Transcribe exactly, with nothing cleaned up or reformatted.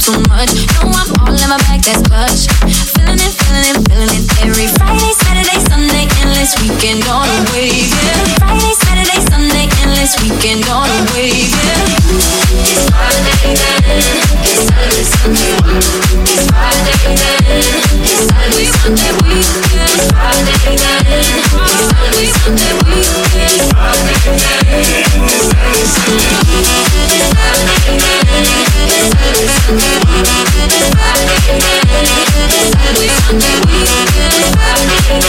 too much. No, I'm all in my bag, that's clutch. Feeling it, feeling it, feeling it. Every Friday, Saturday, Sunday, endless weekend on a wave, yeah. Friday, Saturday, Sunday, endless weekend on a wave, yeah.